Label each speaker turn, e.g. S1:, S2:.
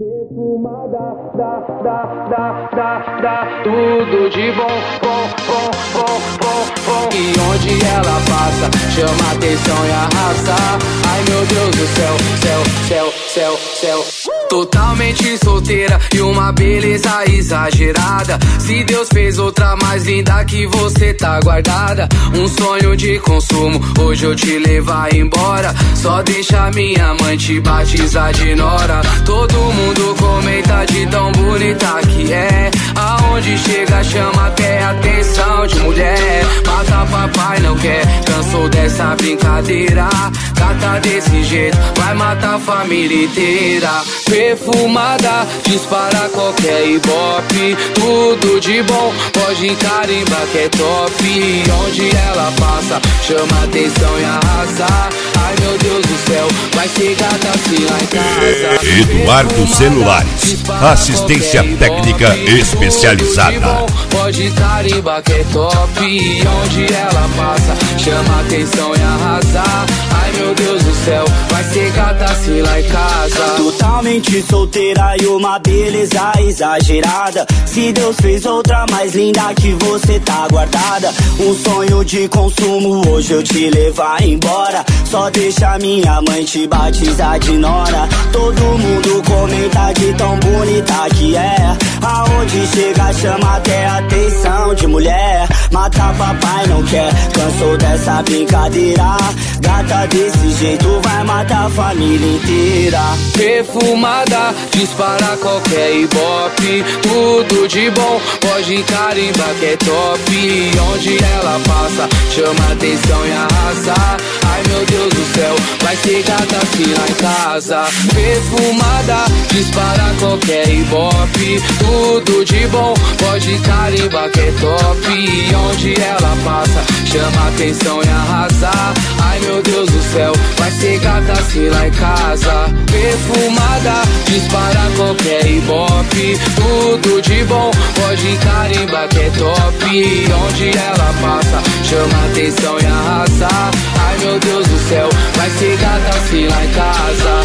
S1: Perfumada, tudo de bom. E onde ela passa, chama atenção e arrasa. Ai meu Deus do céu. Totalmente solteira e uma beleza exagerada. Se Deus fez outra mais linda que você, tá guardada. Um sonho de consumo, hoje eu te levar embora. Só deixa minha mãe te batizar de nora. Todo mundo comenta de tão bonita que é. Aonde chega chama até atenção de mulher. Mata papai não quer, cansou dessa brincadeira. Gata desse jeito vai matar a família inteira. Perfumada, dispara qualquer ibope. Tudo de bom, pode carimbar que é top. E onde ela passa, chama atenção e arrasa. Ai meu Deus do céu, vai ser gata assim lá em casa.
S2: Eduardo Celulares, assistência técnica especializada.
S1: Pode carimbar que é top. E onde ela passa, chama atenção e arrasa. Ai meu Deus do céu, vai ser gata assim lá em casa.
S3: Totalmente solteira e uma beleza exagerada. Se Deus fez outra mais linda que você, tá guardada. Um sonho de consumo, hoje eu te levar embora. Só deixa minha mãe te batizar de nora. Todo mundo comenta de tão bonita que é. Aonde chega chama até atenção de mulher. Mata papai não quer, cansou dessa brincadeira. Gata desse jeito vai matar a família inteira.
S1: Perfumada, dispara qualquer ibope. Tudo de bom, pode carimbar que é top. E onde ela passa, chama atenção e arrasa. Ai meu Deus do céu, vai ser gata assim lá em casa. Perfumada, dispara qualquer ibope. Tudo de bom, pode carimbar que é top. E onde ela passa, chama atenção e arrasa. Ai meu Deus do céu, vai ser gata assim lá em casa. Perfumada, dispara qualquer ibope. Tudo de bom, pode carimbar que é top. E onde ela passa, chama atenção e arrasa. Ai meu Deus do céu, vai ser gata assim lá em casa.